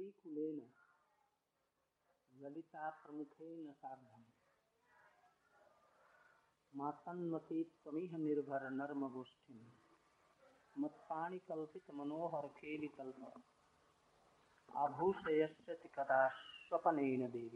कलिकुलेन ललिता प्रमुखेन सार्धम मातन्वते त्वमिह निर्भर नर्म गोष्ठी मत्पाणि कल्पित मनोहर केलिकल्प आभूषयस्यति कदा स्वपनेन देवी.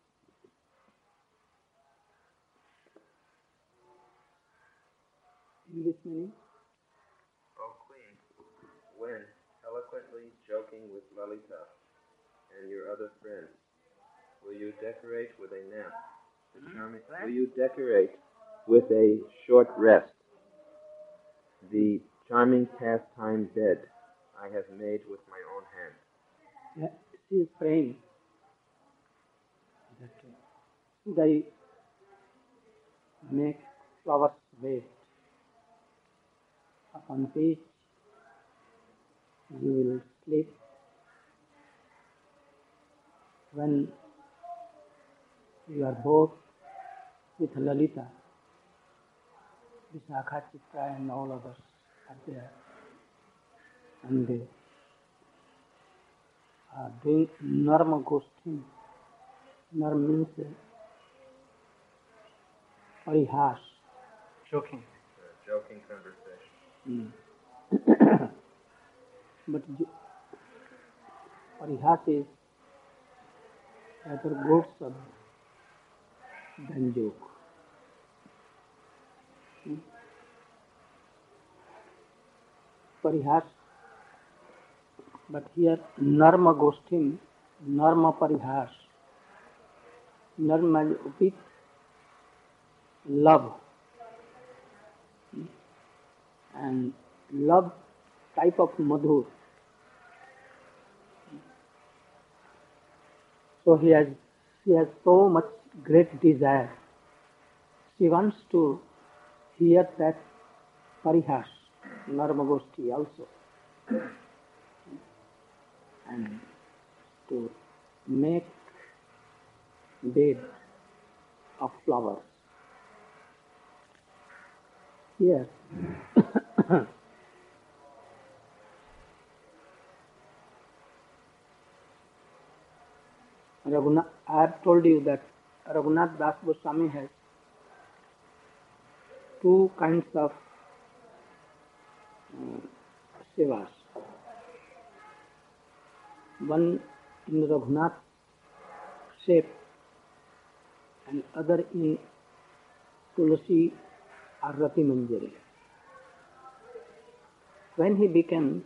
English meaning? O Queen, when, eloquently joking with Lalita and your other friends, will you decorate with a nap? Will you decorate with a short rest the charming pastime bed I have made with my own hand? Yeah, she is praying that they make flowers wait upon which you will sleep when you are both with Lalita, Vishakha, Chitra and all others are there, and they are doing Narma Goshti. Narm means parihas, joking. Joking conversation. But parihas is rather good sub than joke. Parihas, but here Narma Goshtim, Narma Parihas. Narma with love, and love type of madhur. So she has so much great desire. She wants to hear that parihas, Narma Goshti also, and to make bed of flowers. Here, Raghunath, I have told you that Raghunath Das Goswami has two kinds of sevas. One in Raghunath shape and other in Tulsi or Rati Manjari. When he became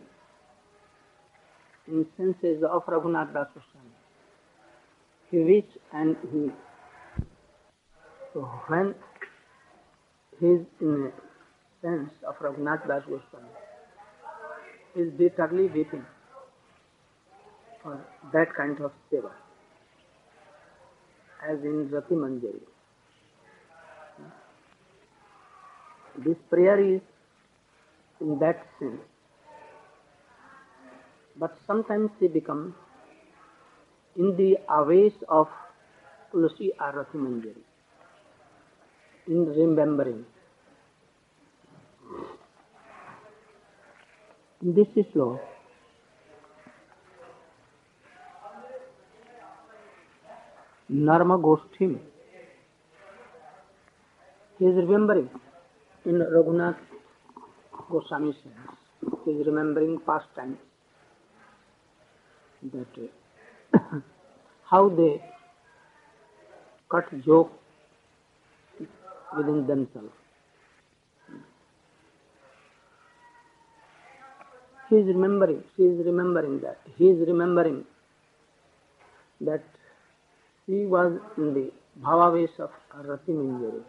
in senses of Raghunath Das Goswami, he wished and he, so when he is in a sense of Raghunath Das Goswami, he is bitterly weeping for that kind of seva, as in Rati Manjari. This prayer is in that sense, but sometimes he becomes in the aways of Tulsi or Rati Manjari, in remembering. In this slow, Narma Goshtim, he is remembering in Raghunath Goswami sense. He is remembering past times, that how they cut joke within themselves. He is remembering, she is remembering that. He is remembering that she was in the bhavavesh of Rati Manjari.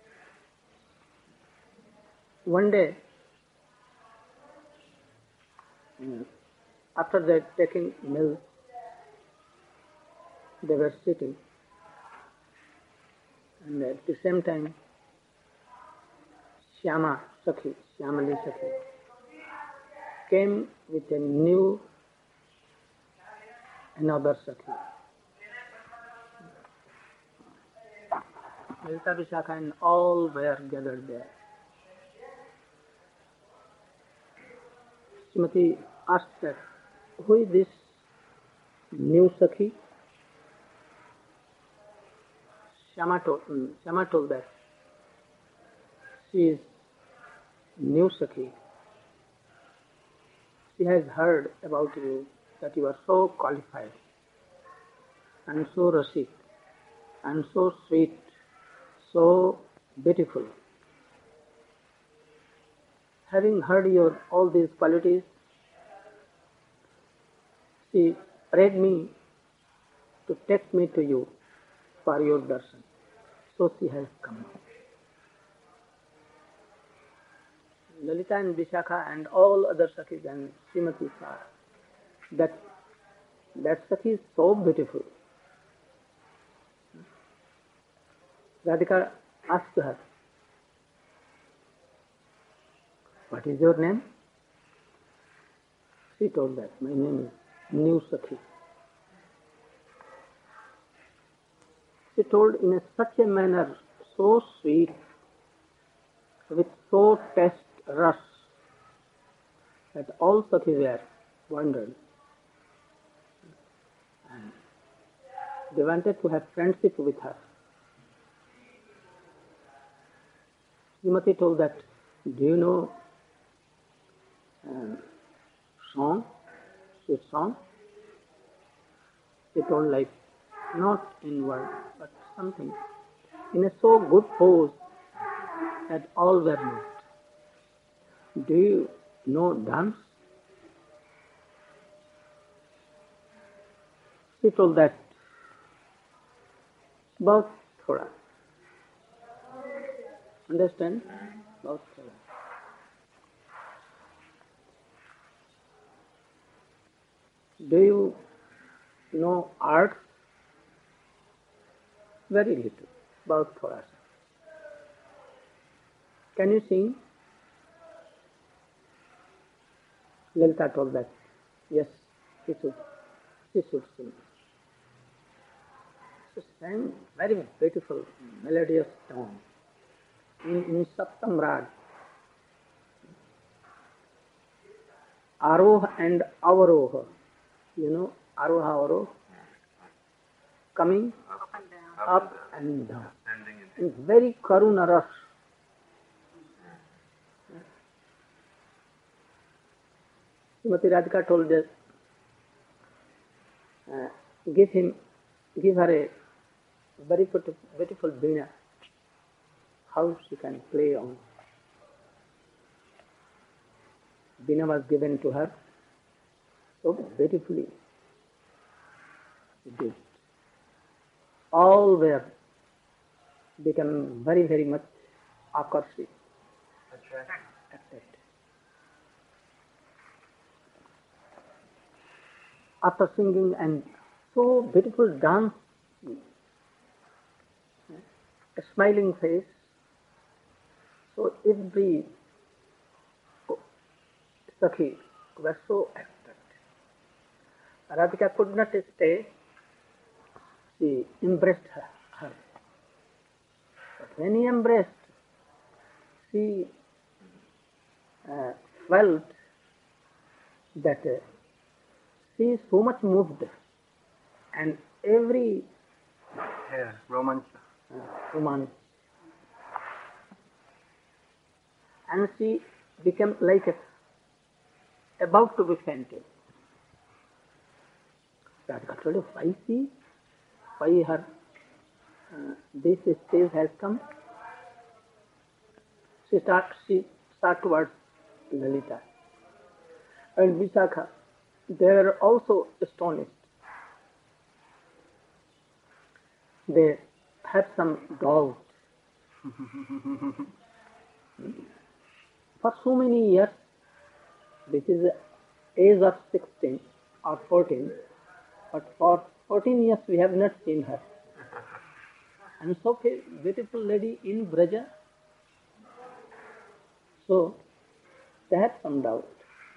One day, after that taking milk, they were sitting, and at the same time, Shyamali Sakhi, came with a new, another Sakhi. Lalita, Vishakha and all were gathered there. Srimati asked that, who is this new Sakhi. Shama told that she is new Sakhi. She has heard about you that you are so qualified and so rasik and so sweet, so beautiful. Having heard your all these qualities, she prayed me to take me to you for your darshan. So she has come. Lalita and Vishakha and all other Sakhis and Srimati saw that Sakhi is so beautiful. Radhika asked her, "What is your name?" She told that, "My name is New Sakhi." She told in such a manner, so sweet, with so taste rush, that all Sakhis were wondered. And they wanted to have friendship with her. Srimati told that, "Do you know song, sweet song?" She told like, not in word, but something, in a so good pose that all were moved. "Do you know dance?" She told that, "Bahut thoda." Understand? Bahut thoda. "Do you know art?" "Very little. Bahut thoda." "Can you sing?" Lalita told that, yes, she should sing. She sang very beautiful, melodious tone in Saptam Rag. Aroha and Avaroha. You know, Aroha, Avaroha? Coming up and down. In very Karuna Ras. Srimati Radhika told that, give her a very beautiful veena. How she can play on. Veena was given to her so beautifully. She did. All were become very, very much akarshit. Attracted. After singing and so beautiful dance, a smiling face, so every Sakhi was so attracted. Radhika could not stay. She embraced her. But when he embraced, she felt that she is so much moved, and every romance, and she became like about to be fainted. Radhika told her, why her this stage has come. She start towards Lalita and Vishakha. They were also astonished. They had some doubt. For so many years, this is the age of 16 or 14, but for 14 years we have not seen her. And so beautiful lady in Braja. So they had some doubt.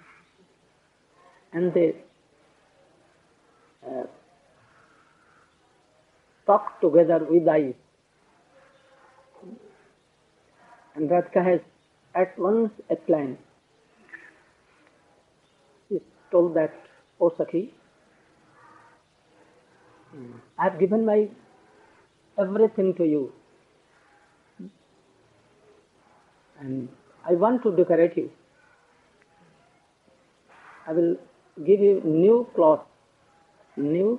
And they talked together with eyes. And Radhika has at once a plan. She told that, "O Sakhi, I have given my everything to you, and I want to decorate you. I will give you new cloth, new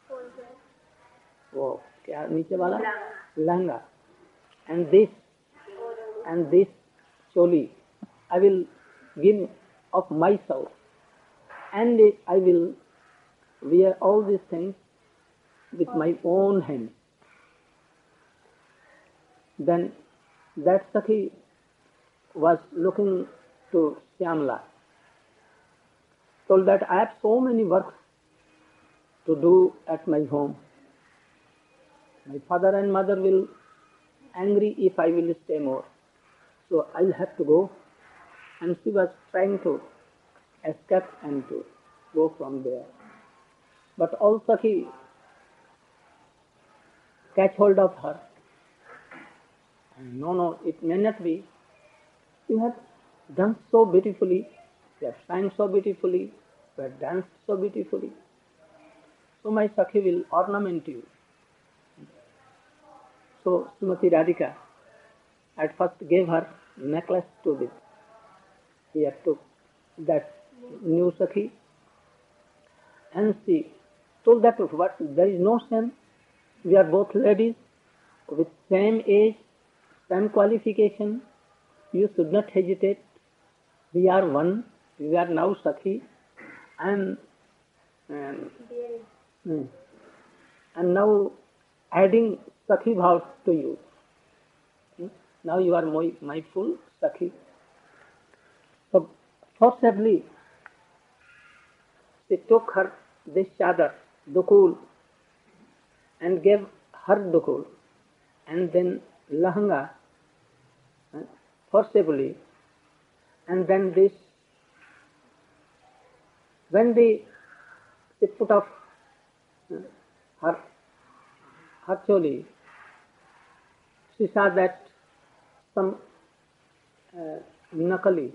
वो क्या नीचे वाला lehenga, and this choli I will give of myself, and I will wear all these things with my own hands. Then that Sakhi was looking to Syamala, told that I have so many works to do at my home. My father and mother will angry if I will stay more, so I'll have to go. And she was trying to escape and to go from there. But all Sakhi catch hold of her. No, it may not be. You have done so beautifully, you have sang so beautifully, you have danced so beautifully. So my Sakhi will ornament you. So Srimati Radhika at first gave her necklace to this. He had took that new Sakhi, and she told that what, there is no shame. We are both ladies with same age, same qualification. You should not hesitate. We are one. We are now Sakhi, and now adding Sakhi bhav to you. Now you are my full Sakhi. So forcibly she took her this chadar, dukul, and gave her dukul, and then lahanga forcibly, and then this, when she put off her choli, she saw that some nakali,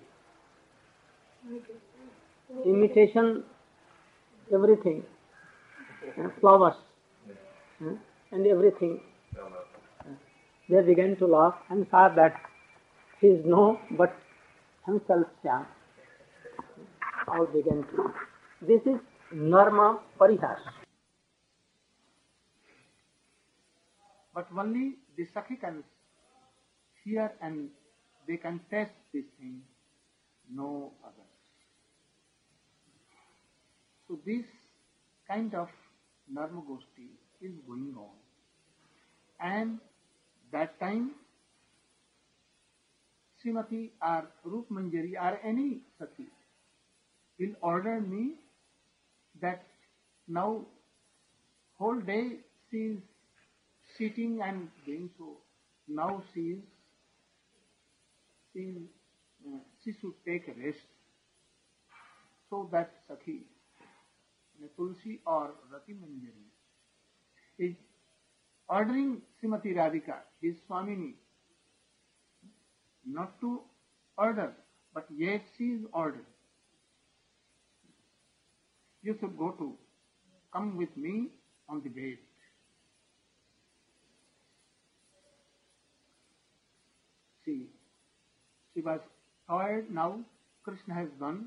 imitation, everything, flowers, and everything. They began to laugh and saw that he is no but himself Syam. All began to laugh. This is Narma Parihas. But only the Sakhi can hear and they can taste this thing, no others. So this kind of Narma Goshti is going on. And that time Srimati or Rup Manjari or any Sakhi will order me that now whole day she is sitting and doing so. Now she should take a rest. So that Sakhi, Tulsi or Rati Manjari, is ordering Srimati Radhika, his Swamini, not to order, but yet she is ordered. You should come with me on the bed. She was tired now. Krishna has gone.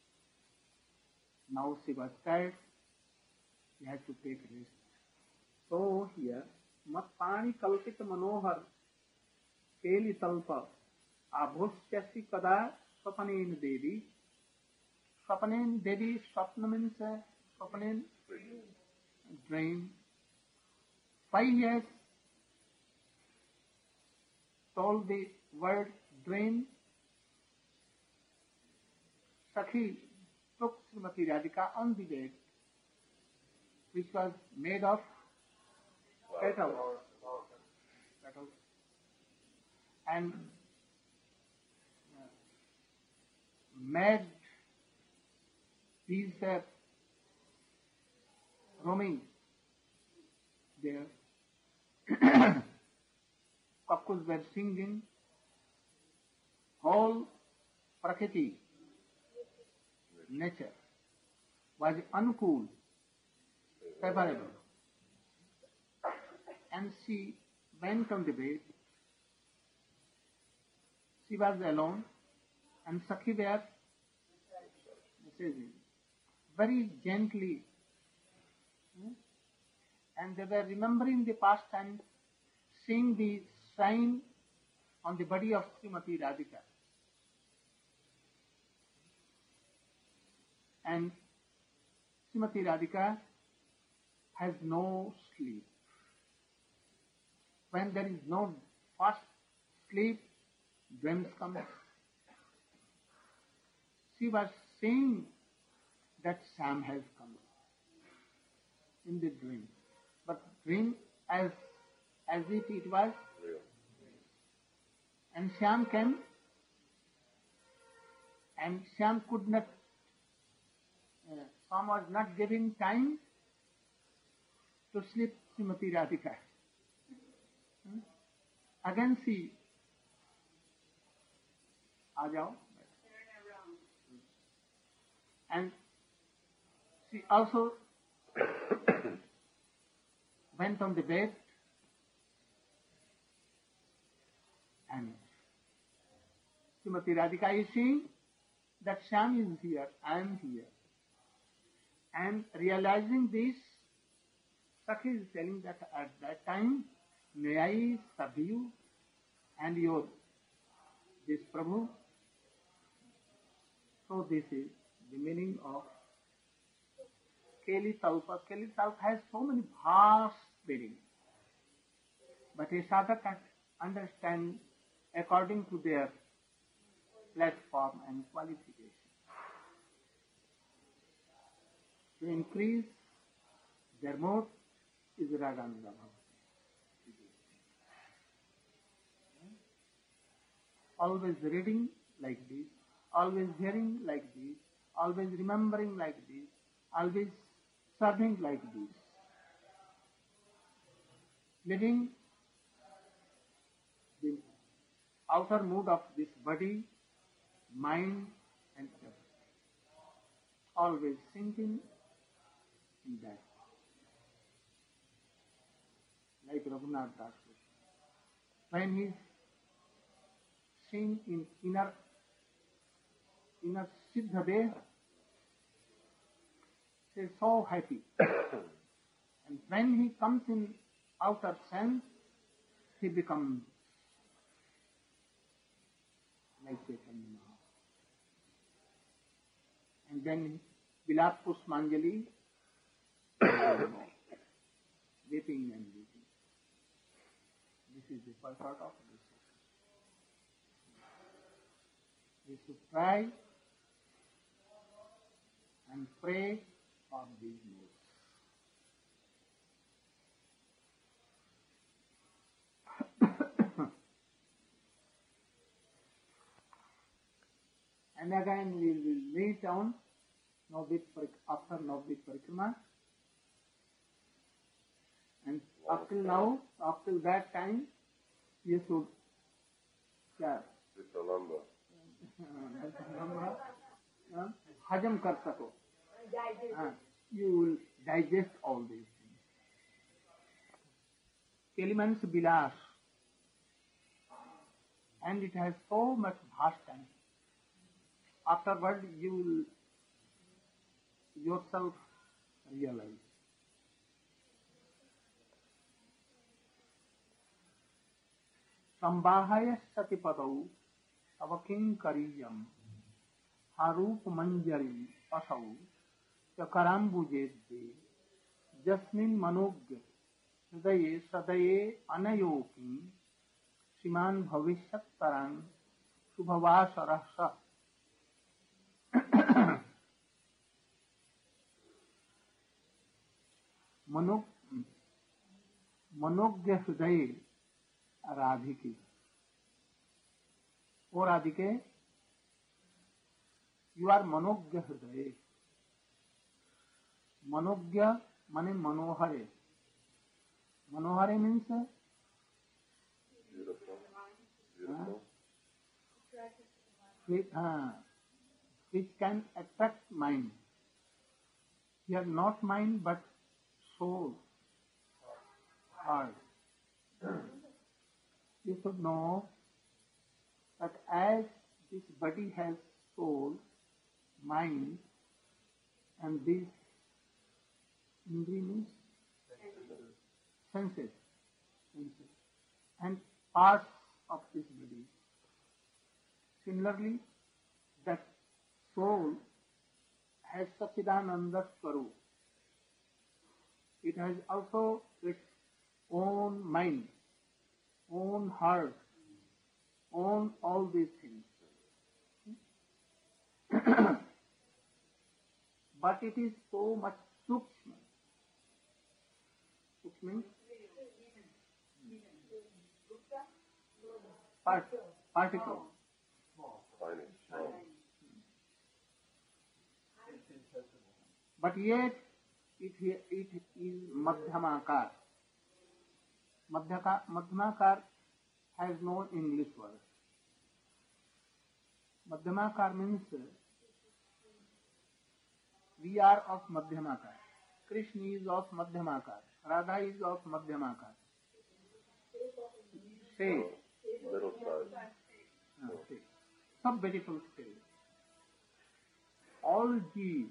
Now she was tired. She has to take rest. So here, Matpani Kalpita Manohar Keli Talpa Abhusyasi Kada Swapanen Devi. Swapanen Devi, Swapna means Swapanen dream. 5 years told the word dream. Sakhi took Srimati Radhika on the bed, which was made of petals, and made these roaming there. Cuckoos were singing. Whole Prakriti, nature, was uncool, favorable. and she went on the bed. She was alone, and Sakhi were messaging very gently, and they were remembering the past and seeing the sign on the body of Srimati Radhika. And Srimati Radhika has no sleep. When there is no fast sleep, dreams come. She was seeing that Sam has come in the dream. But dream as if it was real. And Sam came, and Sam could not, Sam was not giving time to sleep Srimati Radhika. Again she, aa jao. And she also went on the bed and Srimati Radhika is seeing that Shyam is here, I am here. And realizing this, Sakhi is telling that at that time, may I serve you and your this Prabhu. So this is the meaning of Keli Talpa. Keli Talpa has so many vast meanings, but a sadhaka can understand according to their platform and qualification. To increase their mode is Ragananda. Always reading like this, always hearing like this, always remembering like this, always serving like this. Living the outer mood of this body, mind and everything. Always thinking in that. Like Raghunath Das. When he is seen in inner Siddha Deha, he is so happy. And when he comes in outer sense, he becomes like Chaitanya Mahaprabhu. And then Bilap Pushpanjali, weeping and weeping. This is the purport of this. We should try and pray for these moods. And again we will meet on after Navadvip Parikrama. And up till now, up till that time, you should hajam kar sako. You will digest all these things. Keli means bilas, and it has so much vast time. Afterward, you will yourself realize. Sambahaya satipadau avaking kariyam harup manjari asau chakarambujedde jasmin manogya hridaye sadaye anayokim Shiman bhavishyat tarang shubhavasarasa. मनोज्ञ हृदय राधिके. ओ राधिके, you are मनोज्ञ हृदय. मनोज्ञ माने मनोहरे. मनोहरे means which can attract mind. Here not mind but soul, heart. You should know that as this body has soul, mind, and these indri means senses, and parts of this body. Similarly, that soul has Satchidananda Swarup. It has also its own mind, own heart, own all these things. But it is so much sukshma. Sukshma means particle. But yet it is madhyamakar. Madhyamakar has no English word. Madhyamakar means we are of Madhyamakar. Krishna is of Madhyamakar. Radha is of Madhyamakar. Say. Middle size. Some beautiful say. All Jeev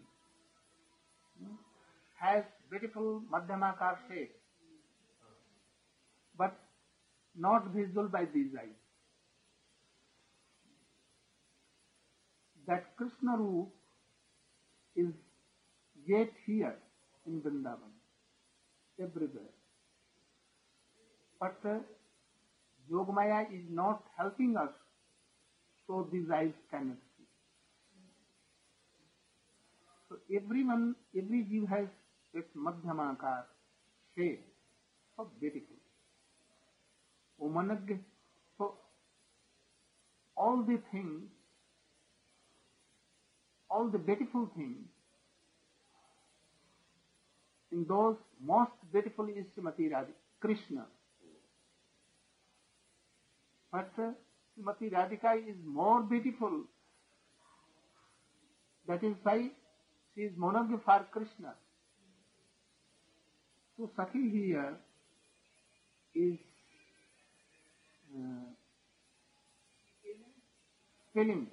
has beautiful Madhyamakar shape, but not visible by these eyes. That Krishna Roop is yet here in Vrindavan, everywhere. But Yogamaya is not helping us, so these eyes cannot see. So every Jeev has its Madhyamakar shape, so beautiful. Omanagya. So all the things, all the beautiful things, in those most beautiful is Srimati Radhika, Krishna. But Srimati Radhika is more beautiful. That is why she is monogamy for Krishna. So Sakhi here is feeling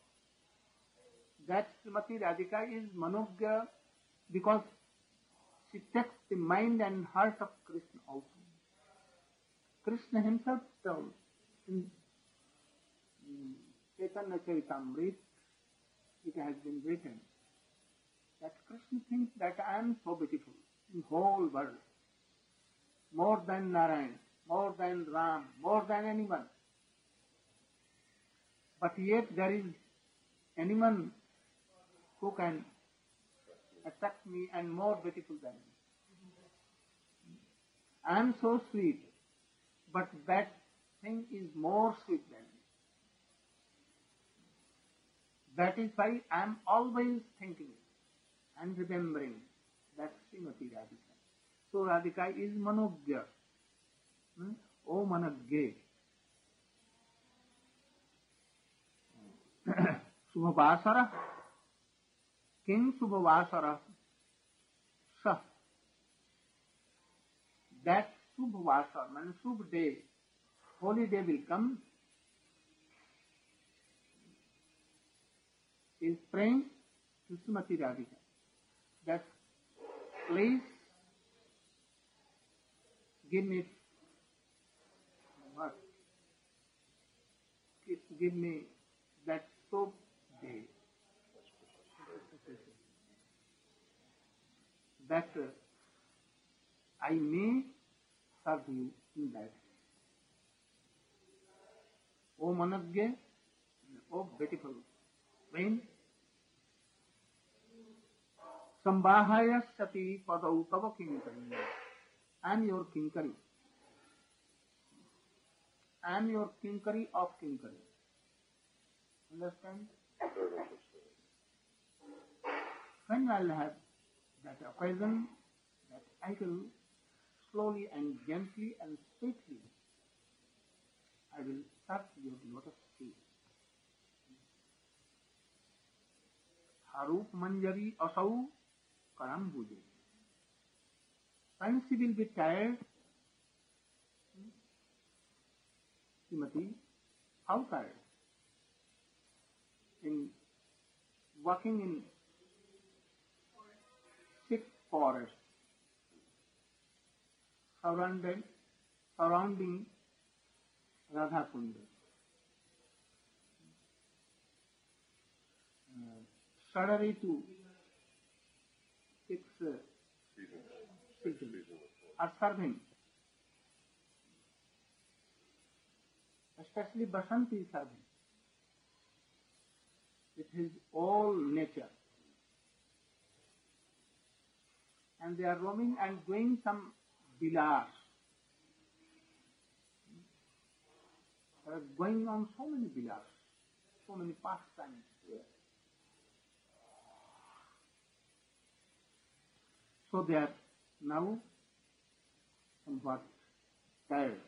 that Srimati Radhika is Manogya because she takes the mind and heart of Krishna also. Krishna himself tells in Chaitanya Charitamrita, it has been written that Krishna thinks that I am so beautiful in whole world, more than Narayan, more than Ram, more than anyone. But yet there is anyone who can attract me and more beautiful than me. I am so sweet, but that thing is more sweet than me. That is why I am always thinking and remembering that Srimati Radhika. So Radhika is Manogya. O Managye. Subhavasara. King Subhavasara. Sah. That Subhavasara, means Subh day, holy day will come, is praying to Srimati Radhika that please give me what? Give me that soap day. That I may serve you in that. O Managya, O beautiful Queen, Sambhahaya Sati Padau Tava Kinkari. I am your Kinkari. I am your Kinkari of Kinkari. Understand? When I will have that occasion, that I will slowly and gently and sweetly, I will touch your lotus feet. Harup Manjari Asau Karambuje. When she will be tired, Srimati outside, in walking in thick forest, surrounding Radha Kunda. Suddenly to 6 seasons are serving. Especially Basanti is serving. With his all nature. And they are roaming and doing some vilas. There are going on so many vilas, so many pastimes there. So they are now somewhat tired.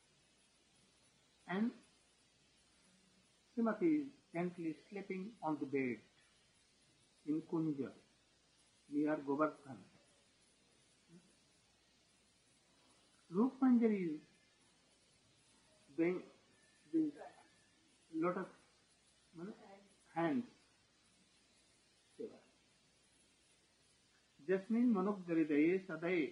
And Srimati is gently sleeping on the bed in Kunja, near Govardhan. Rup Manjari is doing this lotus hands seva. Jasmine Manuk Jaridaye Sadaye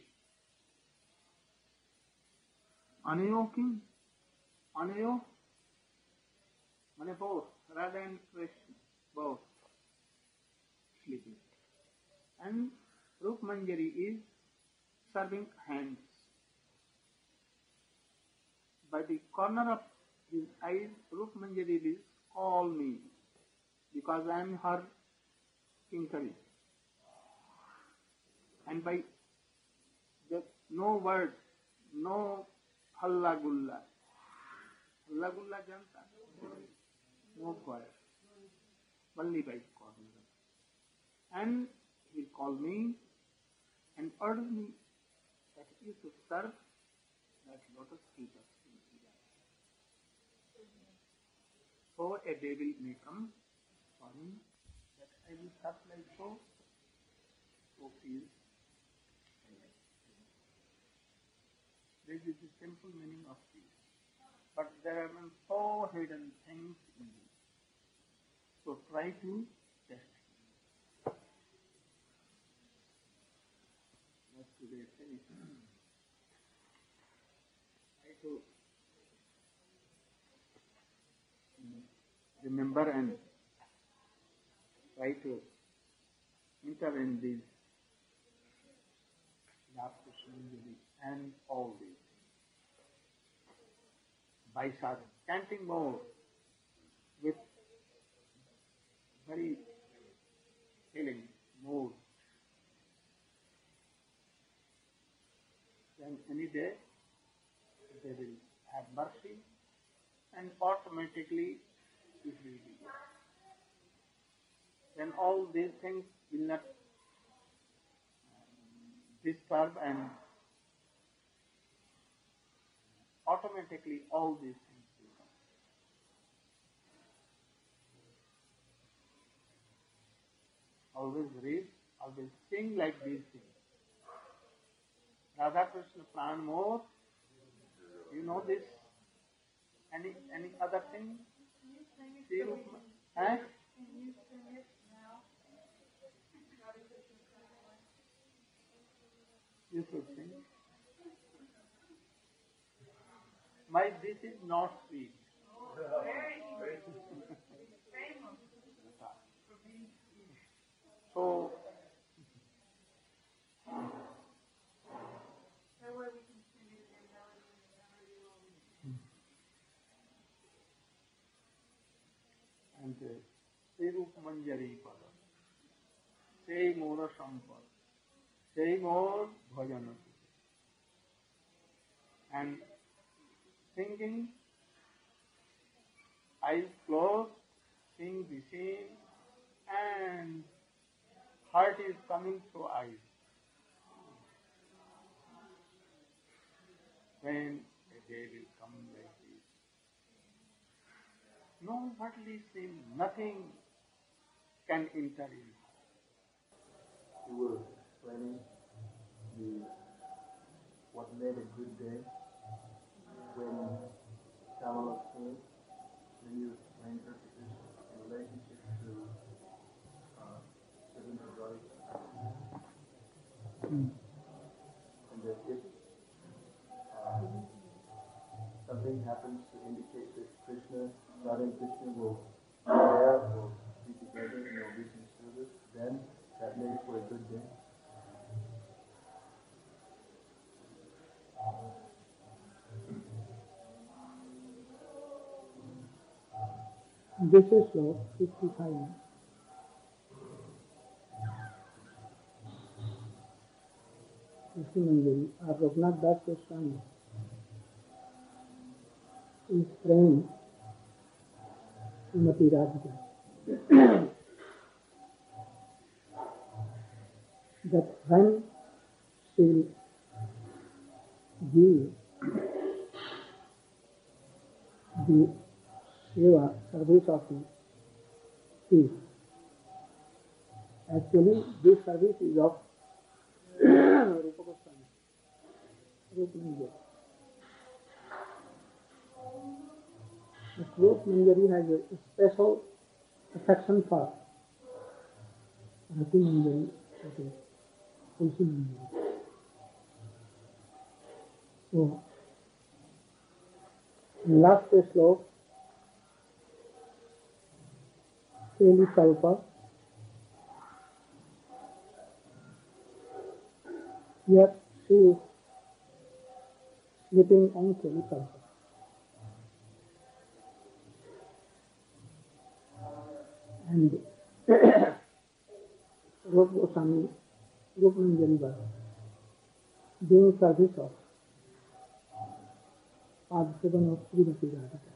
Anayoking Anayo Mane both Radha and Krishna both sleeping. And Rup Manjari is serving hands. By the corner of his eyes, Rup Manjari is call me because I am her kinkari. And by just no word, no halla gulla. Halla gulla janta? No word. Only by corner. And he will call me and order me that you should serve that lotus feet of Srimati. So a day will may come for me that I will serve like so. So please. This is the simple meaning of this. But there are so hidden things in this. So try to test it. That's today's finish. Try to remember and try to enter in these and all these. By chanting more with very feeling mood, then any day they will have mercy and automatically it will be good. Then all these things will not disturb and automatically all these things will come. Always read, always sing like these things. Radha Krishna Pran more. You know this? Any other thing? See, eh? You should sing. My this is not sweet. So, and Sri Rup Manjari Pada, Sei Mora Sampad, Sei Mor Bhajana. And singing, eyes closed, sing the scene, and heart is coming through eyes. When a day will come like this, no worldly sin, nothing can enter in. You were explaining what made a good day when Kamala Soon, when you explained her position in relationship to Srimati Radhika, and that if something happens to indicate that Krishna, Radha and Krishna will share or be together in Norwegian service, then that makes for a good day. This is sloka 55. Krishna Manjari, or Raghunath Das Goswami, is praying Srimati Radhika that when she will give the Seva service of the feast, actually this service is of Rupa Goswami, Rupa Manjari. But Rupa Manjari has a special affection for Rati Manjari, that is Tulsi Manjari. So, in last sloka, Keli Kalpa, here she is sleeping on Keli Kalpa. And Rupa Goswami, Rupa Manjari was doing service of Padsevan of Srimati Radhika.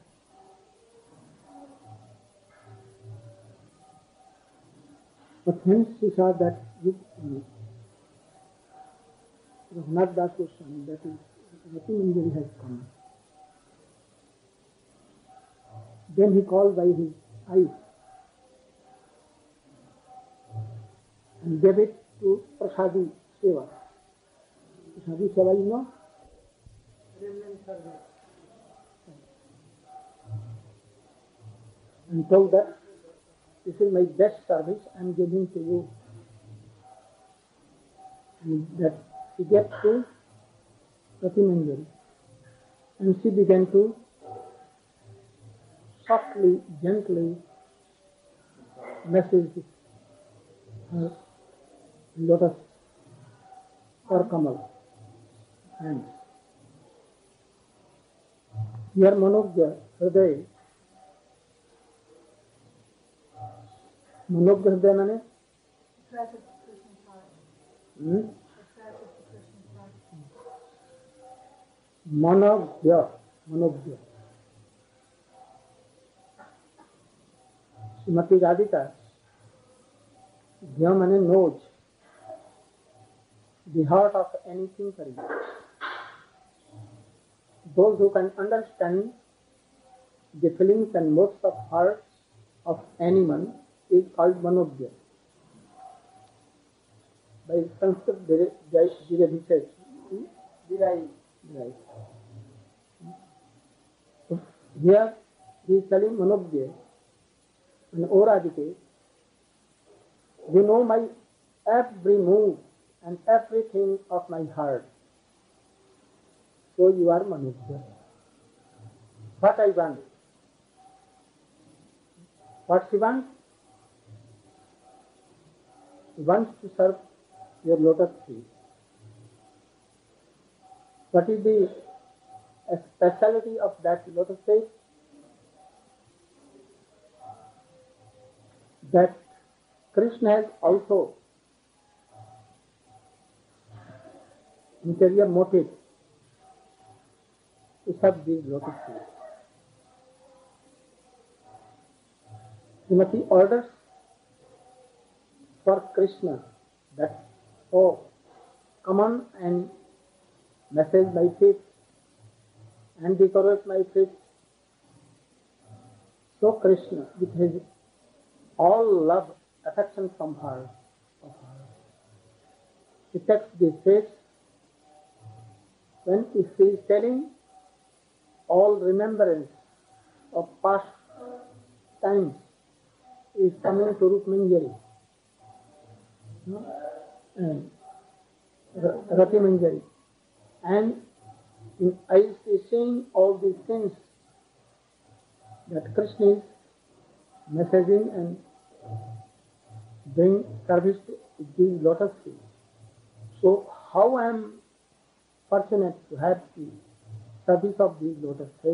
But when she saw that Raghunath Das Goswami, that is Rati Manjari, has come, then he called by his eyes and gave it to Prasadi Seva. Prasadi Seva, you know? Remnant service. And told that this is my best service I am giving to you. And that she gave to Rati Manjari. And she began to softly, gently message her lotus or kamal hands. Here Manogya Hriday. Manogya Hriday means? Attracted to Krishna's heart. Attracted to Krishna's heart. Manogya. Srimati Radhika. Dhya means knows the heart of any thinker. Those who can understand the feelings and modes of hearts of anyone is called Manogya. By Sanskrit derivation. Here he is telling Manogya and O Radhike, you know my every move and everything of my heart. So you are Manogya. What I want? What she wants? She wants to serve your lotus feet. What is the speciality of that lotus feet? That Krishna has also interior motive to serve these lotus feet. Srimati orders for Krishna that, oh, come on and massage my feet and decorate my feet. So Krishna, with his all love, affection from her, he takes this feet when she is telling all remembrance of past times is coming to Rup Manjari. And Rati Manjari. And I is saying all these things that Krishna is messaging and bring service to these lotus feet. So how I am fortunate to have the service of these lotus feet.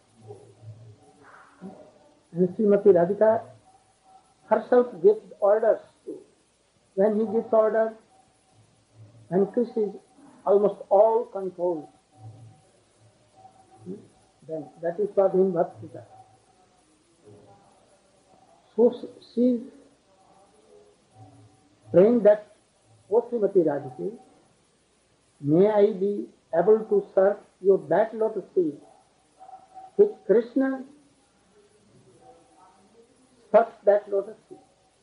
And Srimati Radhika herself gives orders to. When he gives orders, and Krishna is almost all controlled, then that is what in Bhakti. So she is praying that, O Srimati Radhika, may I be able to serve your that lotus feet which Krishna serves that lotus feet.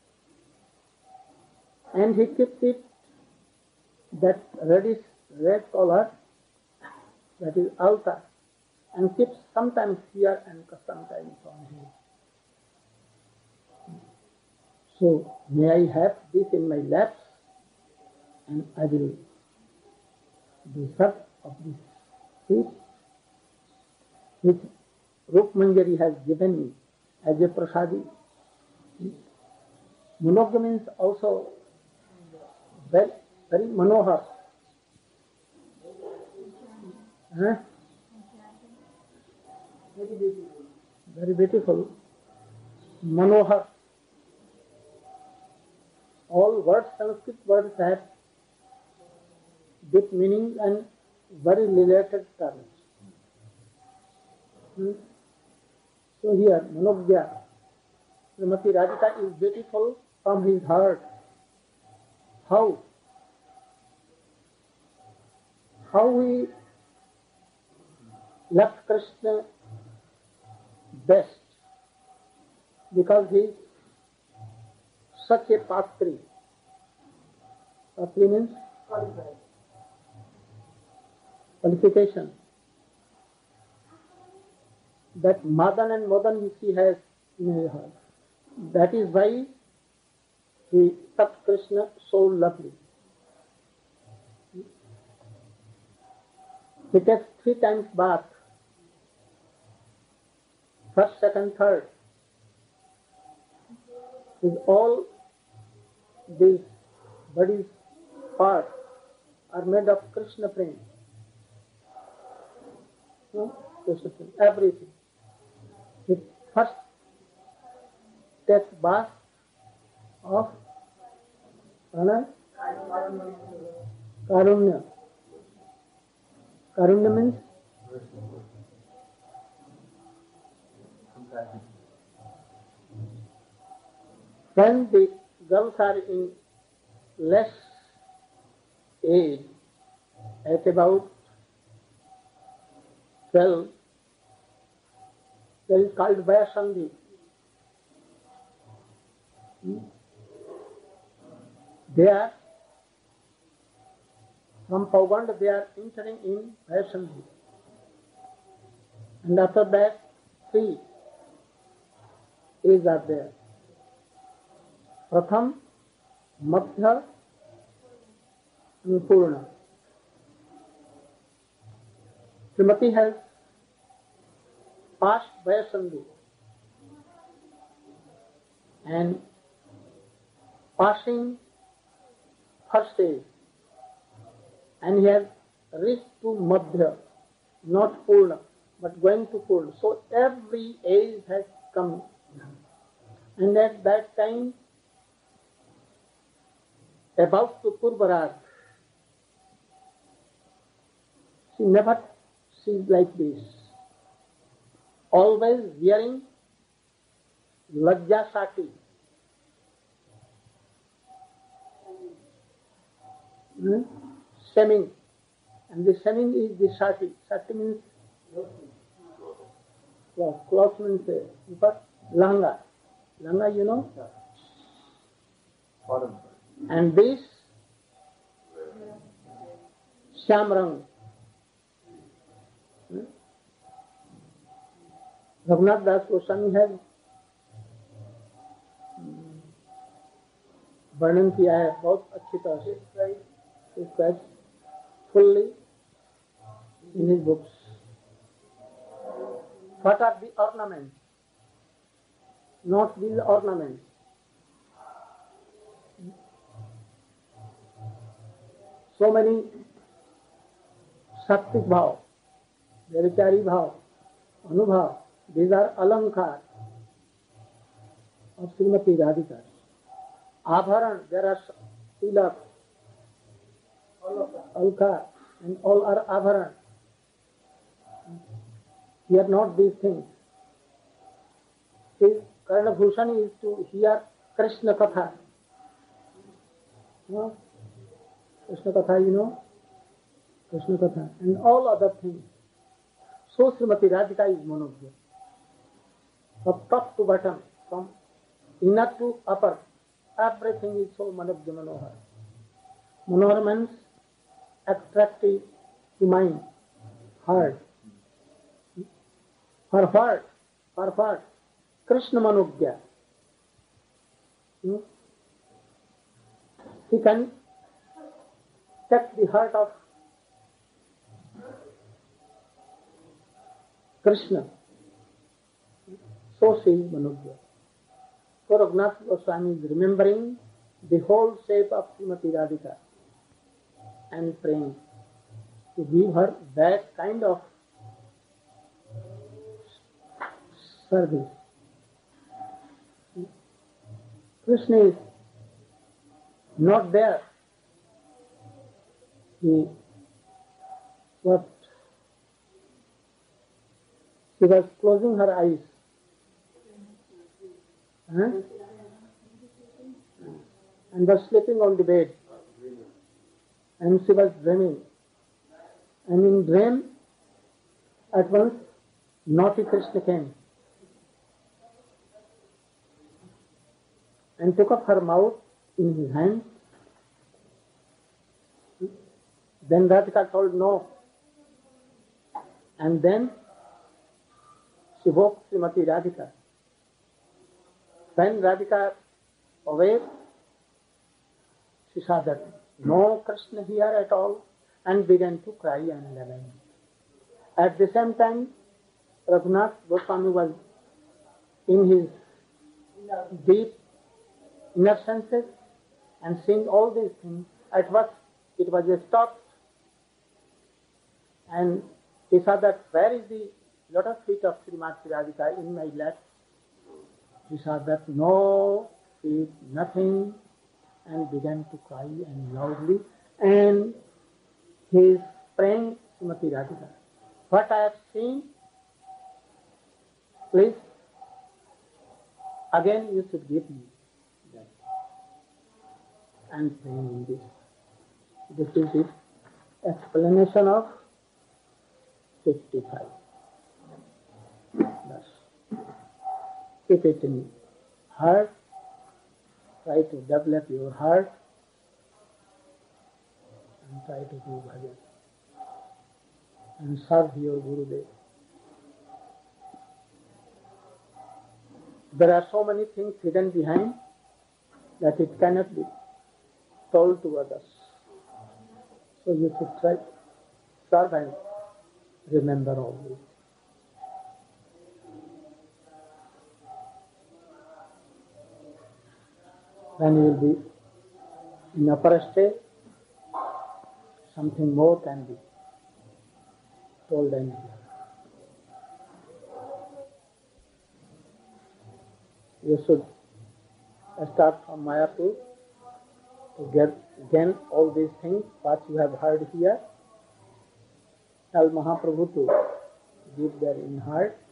And he keeps it, that reddish red color, that is altar, and keeps sometimes here and sometimes on him. So may I have this in my laps, and I will do serve of this feet which Rup Manjari has given me as a prasadi. Manogya means also very, very manohar. Huh? Very beautiful. Manohar. All words, Sanskrit words have deep meaning and very related terms. So here, Manogya, Srimati Radhika is beautiful from his heart. How? How he left Krishna best, because he is such a patri. Patri means qualification. That Madan and Madan which he has in his heart. That is why he served Krishna so lovely. He takes 3 times bath. First, second, third. With all these body's parts are made of Krishna prema. No? Krishna prema. Everything. He first takes bath of Karunya. Karunya means when the girls are in less age, at about 12, that is called Vayasandhi. They are, from Paugand they are entering in Vayasandhi. And after that, 3 ages are there. Pratham, Madhya, and Purna. Srimati has passed Vayasandhi and passing first stage, and he has reached to Madhya, not Purna, but going to Purna. So every age has come. And at that time, about to Purvaraj, she never sees like this. Always wearing Lajja Sati. Semming. And the semming is the Sati. Sati means cloth means Lahanga. Lahanga, you know? And this Shamrang. Raghunath Das Goswami has वर्णन किया है बहुत अच्छी तरह से describes fully in his books. What are the ornaments? Not these ornaments. So many Shaktik bhav, Vyabhichari bhav, Anubhav, these are alankar of Srimati Radhika. Abharan, there are tilak, alka, and all are abharan. Here not these things. His Karna Bhushan is to hear Krishna Katha. No? Krishna Katha, you know? Krishna Katha. And all other things. So Srimati Radhika is Manogya. From top to bottom, from inner to upper, everything is so Manogya Manohar. Manohar means attractive to mind, heart. Her heart, Krishna Manogya. He can take the heart of Krishna. So she is Manogya. So Raghunath Goswami is remembering the whole shape of Srimati Radhika and praying to give her that kind of service. Krishna is not there. She was closing her eyes. And was sleeping on the bed. And she was dreaming. And in dream, at once, naughty Krishna came and took up her mouth in his hand. Then Radhika told no. And then she woke Srimati Radhika. When Radhika awake, she saw that no Krishna here at all and began to cry and lament. At the same time, Raghunath Goswami was in his deep inner senses and seeing all these things. At first it was stopped and he saw that where is the lotus feet of Srimati Radhika in my lap. He saw that no feet, nothing, and began to cry and loudly, and he is praying Srimati Radhika. What I have seen, please, again you should give me that. And praying in this. This is the explanation of 55. Thus, keep it in heart. Try to develop your heart and try to do bhajan and serve your Gurudev. There are so many things hidden behind that it cannot be told to others. So you should try, serve and remember all this. When you will be in upper state, something more can be told and heard. You should start from Mayapur to gain all these things, what you have heard here. Tell Mahaprabhu to give their in heart